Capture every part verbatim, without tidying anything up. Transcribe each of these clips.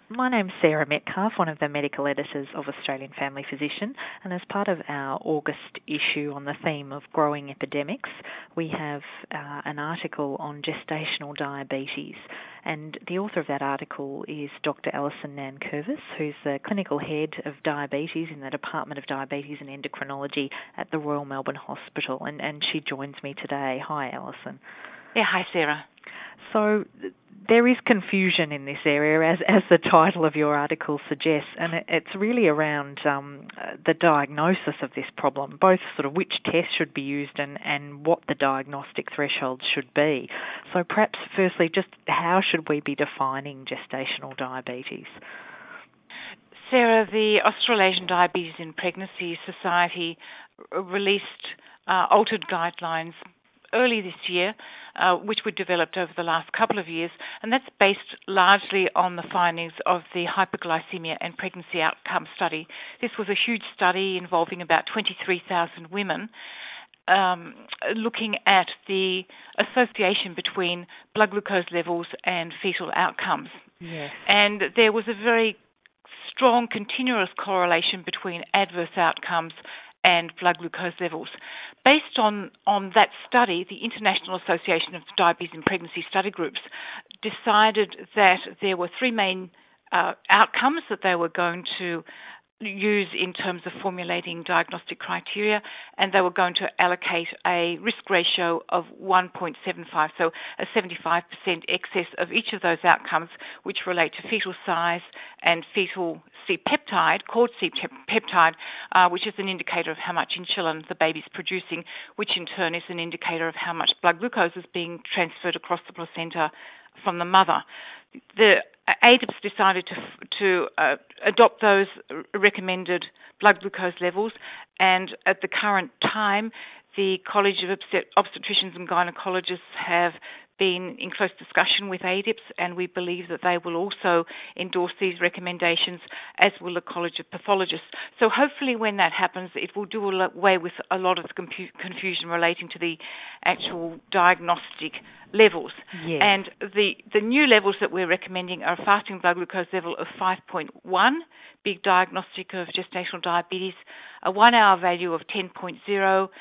My name's Sarah Metcalf, one of the medical editors of Australian Family Physician, and as part of our August issue on the theme of growing epidemics, we have uh, an article on gestational diabetes. And the author of that article is Doctor Alison Nankervis, who's the clinical head of diabetes in the Department of Diabetes and Endocrinology at the Royal Melbourne Hospital, and, and she joins me today. Hi, Alison. Yeah, hi, Sarah. So there is confusion in this area, as, as the title of your article suggests, and it, it's really around um, the diagnosis of this problem, both sort of which tests should be used and, and what the diagnostic thresholds should be. So perhaps firstly, just how should we be defining gestational diabetes? Sarah, the Australasian Diabetes in Pregnancy Society released uh, altered guidelines early this year, uh, which were developed over the last couple of years, and that's based largely on the findings of the hyperglycemia and pregnancy outcome study. This was a huge study involving about twenty-three thousand women, um, looking at the association between blood glucose levels and fetal outcomes. Yes. And there was a very strong continuous correlation between adverse outcomes and blood glucose levels. Based on, on that study, the International Association of Diabetes in Pregnancy Study Groups decided that there were three main uh, outcomes that they were going to use in terms of formulating diagnostic criteria, and they were going to allocate a risk ratio of one point seven five, so a seventy-five percent excess of each of those outcomes, which relate to fetal size and fetal C-peptide, called C-peptide, uh, which is an indicator of how much insulin the baby's producing, which in turn is an indicator of how much blood glucose is being transferred across the placenta from the mother. The A D I P S decided to to uh, adopt those recommended blood glucose levels, and at the current time, the College of Obstetricians and Gynecologists have been in close discussion with A D I P S, and we believe that they will also endorse these recommendations, as will the College of Pathologists. So hopefully when that happens, it will do away with a lot of the confusion relating to the actual diagnostic levels. Yes. And the, the new levels that we're recommending are a fasting blood glucose level of five point one, big diagnostic of gestational diabetes, a one-hour value of ten point zero,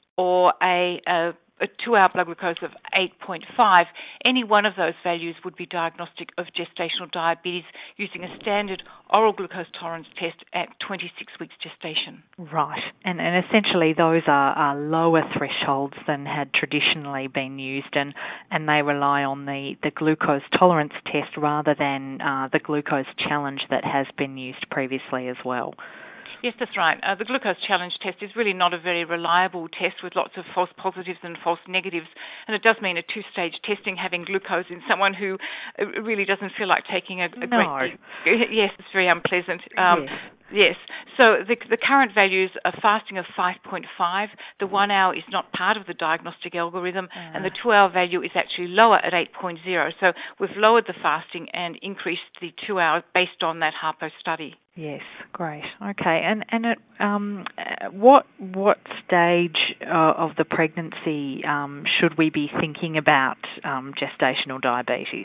or a, a a two-hour blood glucose of eight point five. Any one of those values would be diagnostic of gestational diabetes using a standard oral glucose tolerance test at twenty-six weeks gestation. Right, and, and essentially those are, are lower thresholds than had traditionally been used, and, and they rely on the, the glucose tolerance test rather than uh, the glucose challenge that has been used previously as well. Yes, that's right. Uh, the glucose challenge test is really not a very reliable test with lots of false positives and false negatives, and it does mean a two-stage testing having glucose in someone who really doesn't feel like taking a, a no. great... Yes, it's very unpleasant. Um, yes. Yes. So the, the current values are fasting of five point five. The one hour is not part of the diagnostic algorithm, uh. and the two-hour value is actually lower at eight point zero. So we've lowered the fasting and increased the two hours based on that HARPO study. Yes, great. Okay, and and at, um, what what stage uh, of the pregnancy um, should we be thinking about um, gestational diabetes?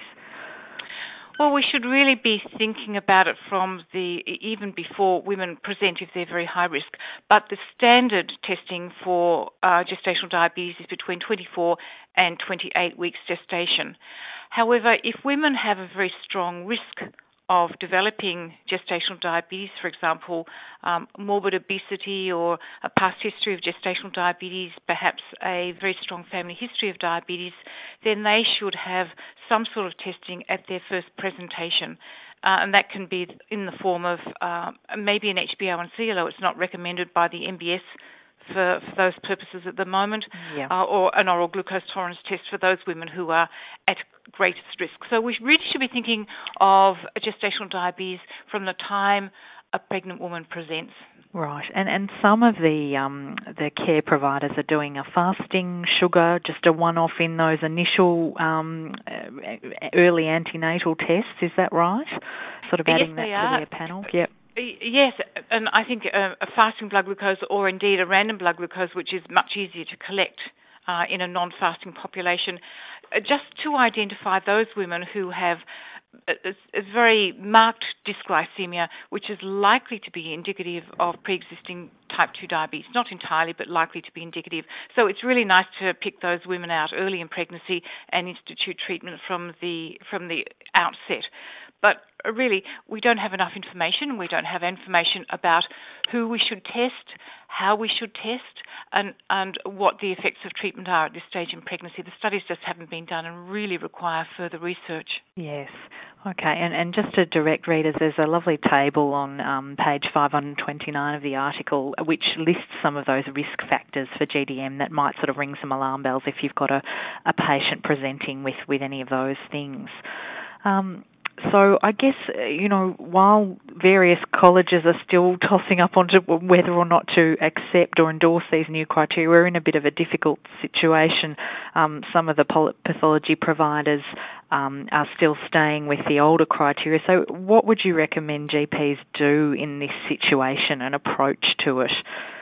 Well, we should really be thinking about it from the even before women present if they're very high risk. But the standard testing for uh, gestational diabetes is between twenty-four and twenty-eight weeks gestation. However, if women have a very strong risk of developing gestational diabetes, for example, um, morbid obesity or a past history of gestational diabetes, perhaps a very strong family history of diabetes, then they should have some sort of testing at their first presentation. Uh, and that can be in the form of uh, maybe an H b A one C, although it's not recommended by the M B S For, for those purposes at the moment, yeah. uh, or an oral glucose tolerance test for those women who are at greatest risk. So we really should be thinking of gestational diabetes from the time a pregnant woman presents. Right, and and some of the um, the care providers are doing a fasting sugar, just a one-off in those initial um, early antenatal tests. Is that right? Sort of adding yes, that they to are. their panel. Yep. Yes, and I think a, a fasting blood glucose or indeed a random blood glucose, which is much easier to collect uh, in a non-fasting population, uh, just to identify those women who have a, a very marked dysglycemia, which is likely to be indicative of pre-existing type two diabetes. Not entirely, but likely to be indicative. So it's really nice to pick those women out early in pregnancy and institute treatment from the from the outset. But really, we don't have enough information. We don't have information about who we should test, how we should test, and, and what the effects of treatment are at this stage in pregnancy. The studies just haven't been done and really require further research. Yes. Okay, and, and just to direct readers, there's a lovely table on um, page five hundred twenty-nine of the article which lists some of those risk factors for G D M that might sort of ring some alarm bells if you've got a, a patient presenting with, with any of those things. Um, So I guess, you know, while various colleges are still tossing up onto whether or not to accept or endorse these new criteria, we're in a bit of a difficult situation. Um, some of the pathology providers um, are still staying with the older criteria. So what would you recommend G Ps do in this situation and approach to it?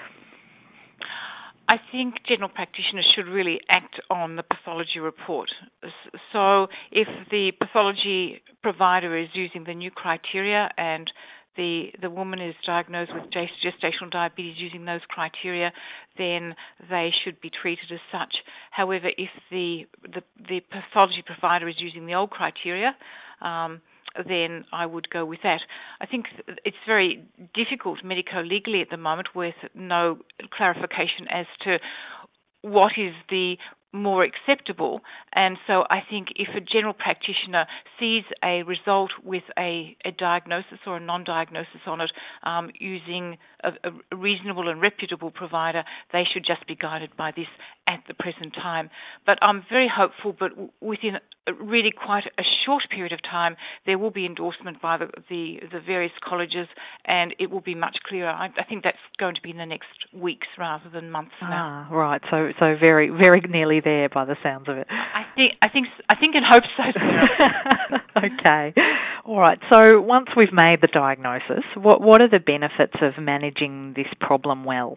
I think general practitioners should really act on the pathology report. So if the pathology provider is using the new criteria and the the woman is diagnosed with gestational diabetes using those criteria, then they should be treated as such. However, if the the, the pathology provider is using the old criteria, um, then I would go with that. I think it's very difficult medico-legally at the moment with no clarification as to what is the more acceptable, and so I think if a general practitioner sees a result with a, a diagnosis or a non-diagnosis on it um, using a, a reasonable and reputable provider, they should just be guided by this at the present time. But I'm very hopeful, but within really quite a short period of time, there will be endorsement by the, the, the various colleges, and it will be much clearer. I, I think that's going to be in the next weeks rather than months now. Ah, right. So, so very, very nearly there by the sounds of it. I think, I think, I think, and hope so. Okay. All right. So, once we've made the diagnosis, what what are the benefits of managing this problem well?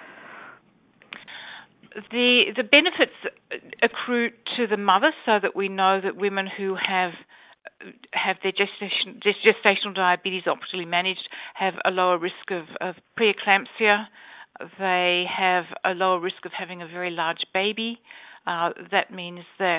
The the benefits accrue to the mother, so that we know that women who have have their gestation, gestational diabetes optimally managed have a lower risk of, of preeclampsia. They have a lower risk of having a very large baby. Uh, that means that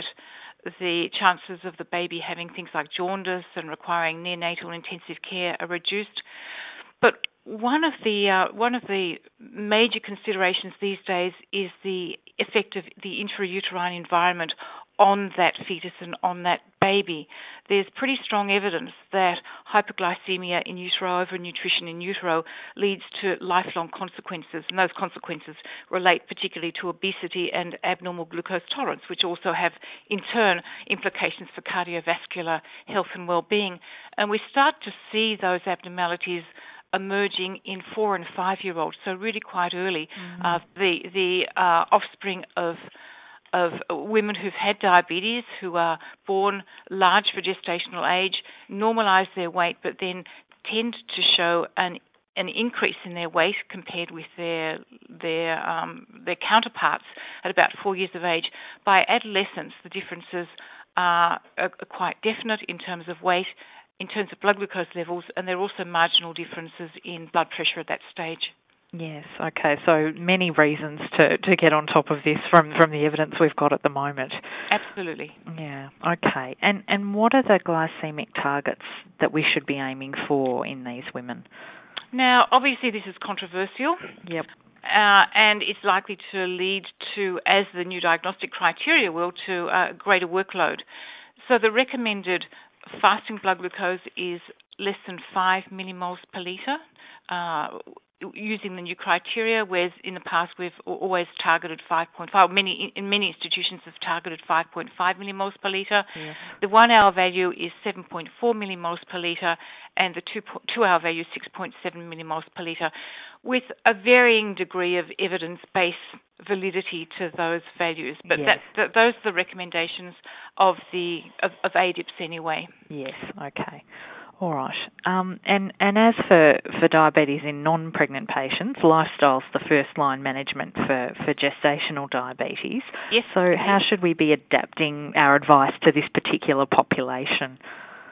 the chances of the baby having things like jaundice and requiring neonatal intensive care are reduced. But one of the uh, one of the major considerations these days is the effect of the intrauterine environment on that fetus and on that baby. There's pretty strong evidence that hypoglycemia in utero, overnutrition in utero, leads to lifelong consequences, and those consequences relate particularly to obesity and abnormal glucose tolerance, which also have, in turn, implications for cardiovascular health and well-being. And we start to see those abnormalities emerging in four and five-year-olds, so really quite early. Mm-hmm. Uh, the the uh, offspring of of women who've had diabetes, who are born large for gestational age, normalize their weight, but then tend to show an an increase in their weight compared with their their um, their counterparts at about four years of age. By adolescence, the differences are, are quite definite in terms of weight, in terms of blood glucose levels, and there are also marginal differences in blood pressure at that stage. Yes, okay, so many reasons to, to get on top of this from, from the evidence we've got at the moment. Absolutely. Yeah, okay. And and what are the glycemic targets that we should be aiming for in these women? Now, obviously this is controversial. Yep. Uh, and it's likely to lead to, as the new diagnostic criteria will, to uh, greater workload. So the recommended fasting blood glucose is less than five millimoles per litre, uh, using the new criteria, whereas in the past we've always targeted five point five. Many in many institutions have targeted five point five millimoles per litre. Yeah. The one-hour value is seven point four millimoles per litre, and the two, two-hour value is six point seven millimoles per litre, with a varying degree of evidence-based validity to those values. But yes. that, that, those are the recommendations of the of, of A D I P S anyway. Yes. Okay. All right. Um, and, and as for, for diabetes in non-pregnant patients, lifestyle's the first-line management for, for gestational diabetes. Yes. So how should we be adapting our advice to this particular population?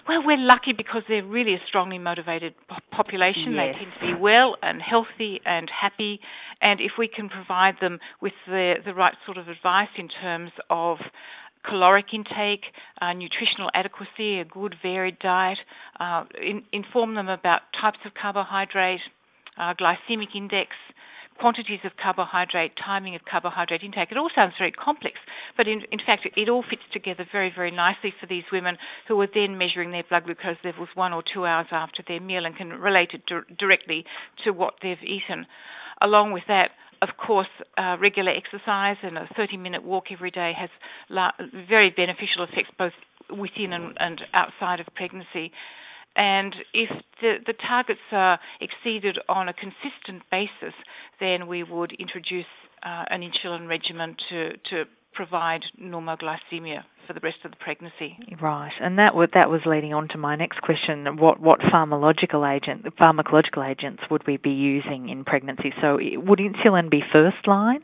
Well, we're lucky because they're really a strongly motivated population. Yes. They tend to be well and healthy and happy, and if we can provide them with the, the right sort of advice in terms of caloric intake, uh, nutritional adequacy, a good varied diet, uh, in, inform them about types of carbohydrate, uh, glycemic index, quantities of carbohydrate, timing of carbohydrate intake. It all sounds very complex, but in, in fact it all fits together very, very nicely for these women who are then measuring their blood glucose levels one or two hours after their meal and can relate it di- directly to what they've eaten. Along with that, of course, uh, regular exercise and a thirty-minute walk every day has la- very beneficial effects both within and, and outside of pregnancy. And if the, the targets are exceeded on a consistent basis, then we would introduce uh, an insulin regimen to, to provide normoglycemia for the rest of the pregnancy. Right, and that was, that was leading on to my next question. What what pharmacological agent, pharmacological agents would we be using in pregnancy? So would insulin be first line?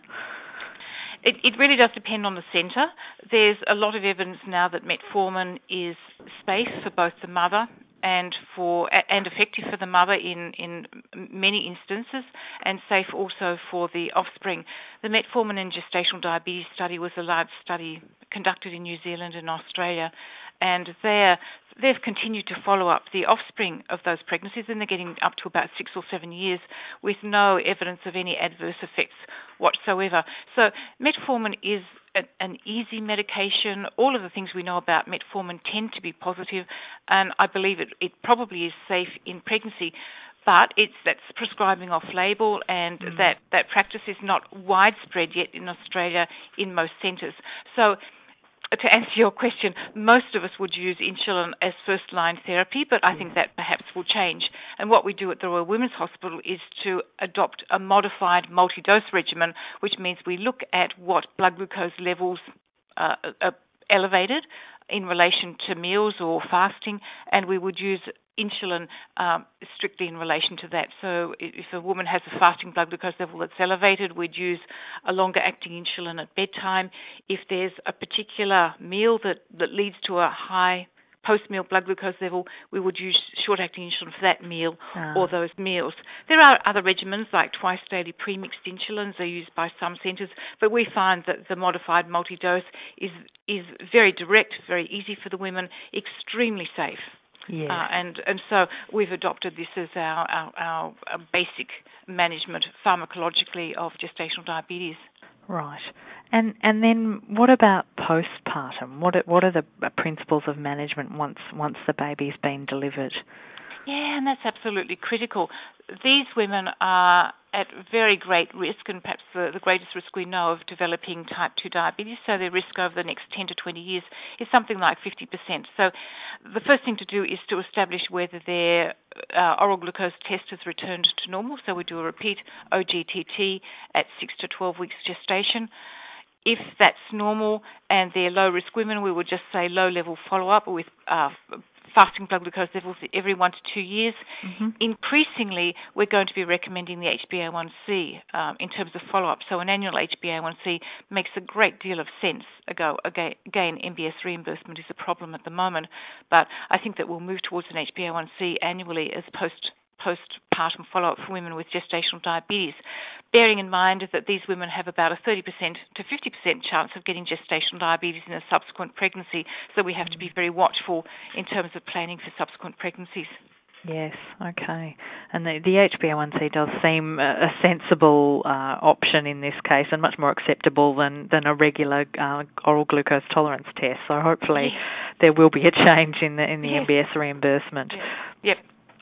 It, it really does depend on the centre. There's a lot of evidence now that metformin is safe for both the mother and for and effective for the mother in, in many instances, and safe also for the offspring. The metformin and gestational diabetes study was a large study conducted in New Zealand and Australia, and there they've continued to follow up the offspring of those pregnancies, and they're getting up to about six or seven years with no evidence of any adverse effects whatsoever. So metformin is an easy medication. All of the things we know about metformin tend to be positive, and I believe it, it probably is safe in pregnancy, but it's that's prescribing off-label, and mm. that, that practice is not widespread yet in Australia in most centres. So to answer your question, most of us would use insulin as first-line therapy, but I think that perhaps will change. And what we do at the Royal Women's Hospital is to adopt a modified multi-dose regimen, which means we look at what blood glucose levels uh, are elevated in relation to meals or fasting, and we would use insulin um, strictly in relation to that. So if a woman has a fasting blood glucose level that's elevated, we'd use a longer-acting insulin at bedtime. If there's a particular meal that, that leads to a high post-meal blood glucose level, we would use short-acting insulin for that meal ah. or those meals. There are other regimens like twice-daily premixed insulins are used by some centres, but we find that the modified multi-dose is is very direct, very easy for the women, extremely safe. Yes. Uh, and, and so we've adopted this as our, our, our, our basic management pharmacologically of gestational diabetes. Right. And and then what about postpartum? What are, what are the principles of management once once the baby's been delivered? Yeah, and that's absolutely critical. These women are at very great risk, and perhaps the, the greatest risk we know of developing type two diabetes, so their risk over the next ten to twenty years is something like fifty percent. So the first thing to do is to establish whether their uh, oral glucose test has returned to normal, so we do a repeat O G T T at six to twelve weeks gestation. If that's normal and they're low-risk women, we would just say low-level follow-up with uh, fasting blood glucose levels every one to two years. Mm-hmm. Increasingly, we're going to be recommending the H b A one c um, in terms of follow-up. So an annual H b A one c makes a great deal of sense. Again, again, M B S reimbursement is a problem at the moment, but I think that we'll move towards an H b A one c annually as post postpartum follow-up for women with gestational diabetes, bearing in mind that these women have about a thirty percent to fifty percent chance of getting gestational diabetes in a subsequent pregnancy, so we have to be very watchful in terms of planning for subsequent pregnancies. Yes, okay. And the, the H b A one c does seem a, a sensible uh, option in this case, and much more acceptable than, than a regular uh, oral glucose tolerance test. So hopefully yes. there will be a change in the in the yes. M B S reimbursement. Yes. Yep.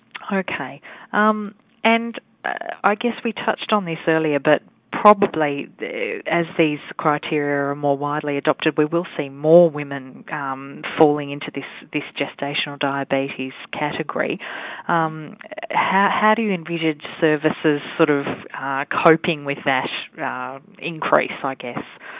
Okay. Um, and uh, I guess we touched on this earlier, but probably as these criteria are more widely adopted, we will see more women um, falling into this, this gestational diabetes category. Um, how, how do you envisage services sort of uh, coping with that uh, increase, I guess?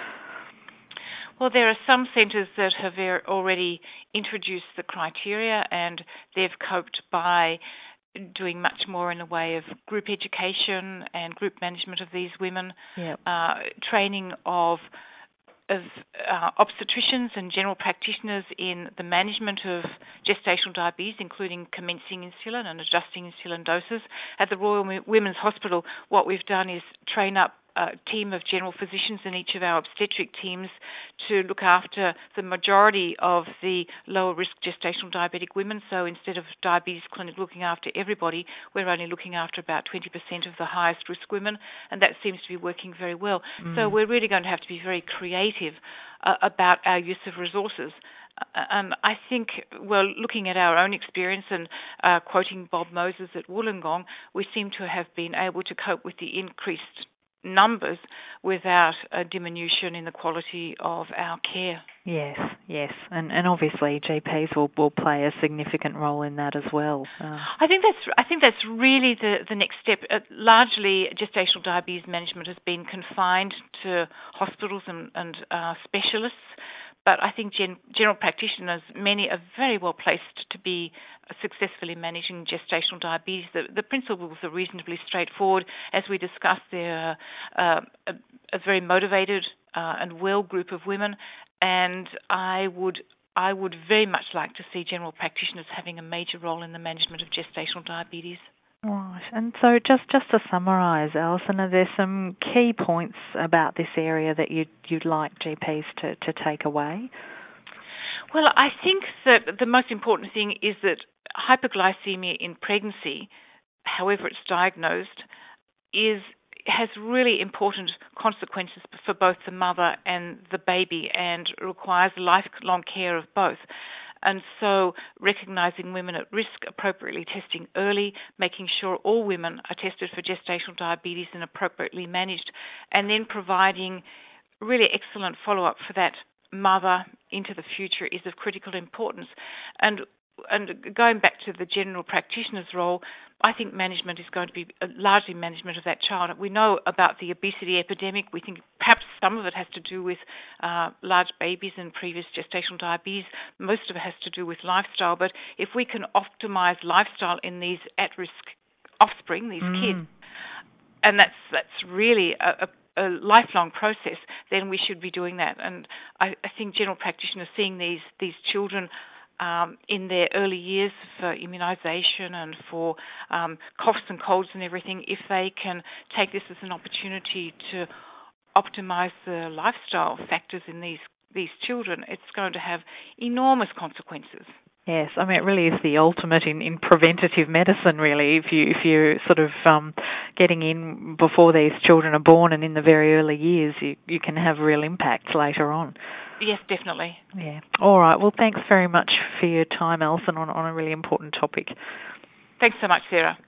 Well, there are some centres that have already introduced the criteria, and they've coped by doing much more in the way of group education and group management of these women, yep. uh, training of of uh, obstetricians and general practitioners in the management of gestational diabetes, including commencing insulin and adjusting insulin doses. At the Royal Women's Hospital, what we've done is train up a team of general physicians in each of our obstetric teams to look after the majority of the lower risk gestational diabetic women. So instead of diabetes clinic looking after everybody, we're only looking after about twenty percent of the highest risk women, and that seems to be working very well. Mm. So we're really going to have to be very creative uh, about our use of resources. And um, I think, well, looking at our own experience and uh, quoting Bob Moses at Wollongong, we seem to have been able to cope with the increased numbers without a diminution in the quality of our care. Yes, yes, and and obviously G Ps will, will play a significant role in that as well. Uh, I think that's I think that's really the the next step. Uh, largely, gestational diabetes management has been confined to hospitals and, and uh, specialists. But I think gen- general practitioners, many are very well placed to be successfully managing gestational diabetes. The, the principles are reasonably straightforward. As we discussed, they're uh, a, a very motivated uh, and well group of women, and I would I would very much like to see general practitioners having a major role in the management of gestational diabetes. Right, and so just, just to summarise, Alison, are there some key points about this area that you'd, you'd like G Ps to, to take away? Well, I think that the most important thing is that hypoglycemia in pregnancy, however it's diagnosed, is has really important consequences for both the mother and the baby and requires lifelong care of both. And so recognising women at risk, appropriately testing early, making sure all women are tested for gestational diabetes and appropriately managed, and then providing really excellent follow-up for that mother into the future is of critical importance. And and going back to the general practitioner's role, I think management is going to be largely management of that child. We know about the obesity epidemic. We think perhaps some of it has to do with uh, large babies and previous gestational diabetes. Most of it has to do with lifestyle. But if we can optimize lifestyle in these at-risk offspring, these mm. kids, and that's that's really a, a a lifelong process, then we should be doing that. And I, I think general practitioners seeing these these children Um, in their early years for immunisation and for um, coughs and colds and everything, if they can take this as an opportunity to optimise the lifestyle factors in these these children, it's going to have enormous consequences. Yes, I mean, it really is the ultimate in, in preventative medicine, really. If, you, if you're sort of um, getting in before these children are born and in the very early years, you, you can have real impacts later on. Yes, definitely. Yeah. All right. Well, thanks very much for your time, Alison, on, on a really important topic. Thanks so much, Sarah.